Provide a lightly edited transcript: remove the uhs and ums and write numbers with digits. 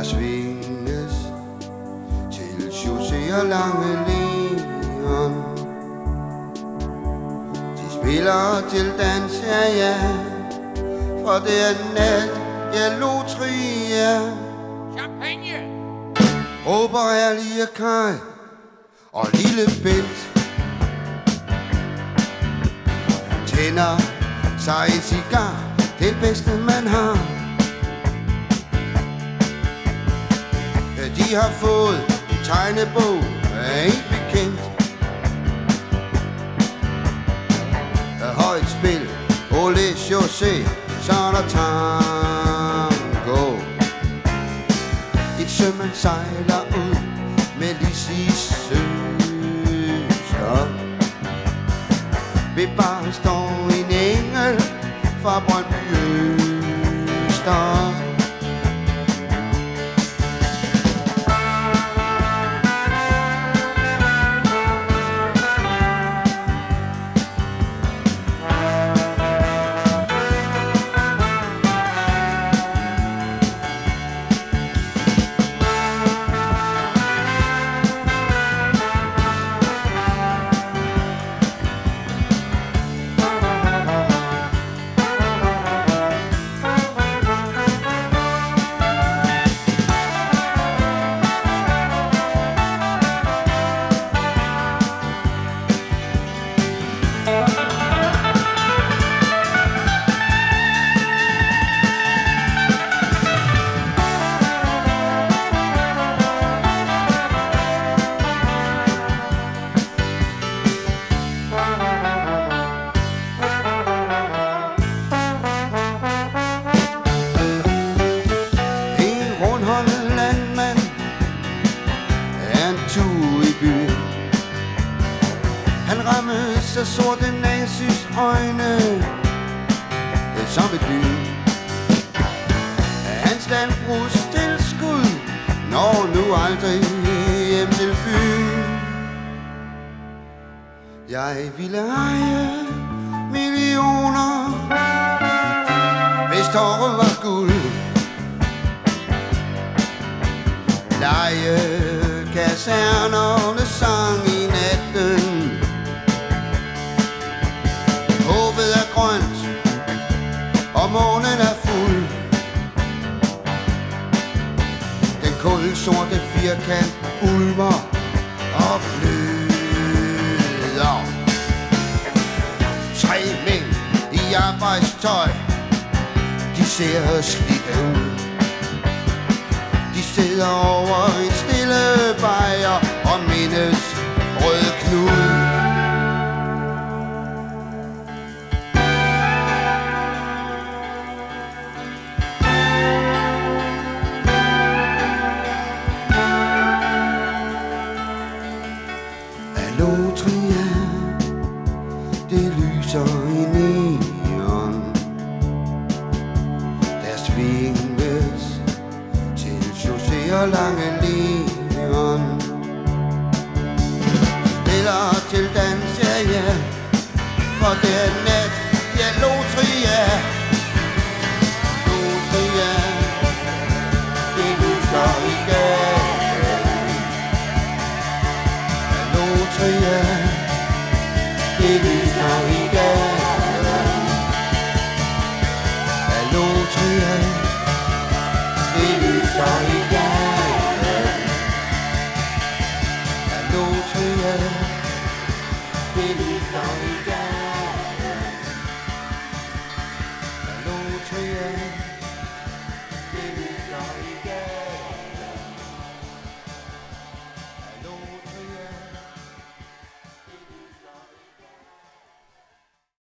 svinges til José og Lange Leon. De spiller til dans, ja, for det er nat, ja, lotria. Champagne! Råber ærlige Kaj og lille Bent. Tænder sig en cigar, det bedste man har. De har fået en tegnebog af en bekendt. Højt spil, Ole José, så er der tango. Et sømand sejler ud med Lissis søster. Ved baren står en engel fra Brøndby Øster. Han rammes af sorte nazis øjne som et lyn. Hans landbrugstilskud når nu aldrig hjem til Fyn. Jeg ville eje millioner, hvis tårer var guld. Leje kasernerne sang i natten. Håbet er grønt, og månen er fuld. Den kulsorte firkant ulmer og bløder. 3 mænd i arbejdstøj, de ser slidte ud. De sidder over en stille bajer og mindes Røde Knud. Allotria, det lyser i neon. Der svinges til José og Lange Leon. Spiller til dans, ja, ja, for det er nat, ja, lotria. Lotria, det lyser i gaden. Allotria, det lyser i gaden. Allotria, det lyser i gaden. Allotria, det lyser i gaden. Allotria.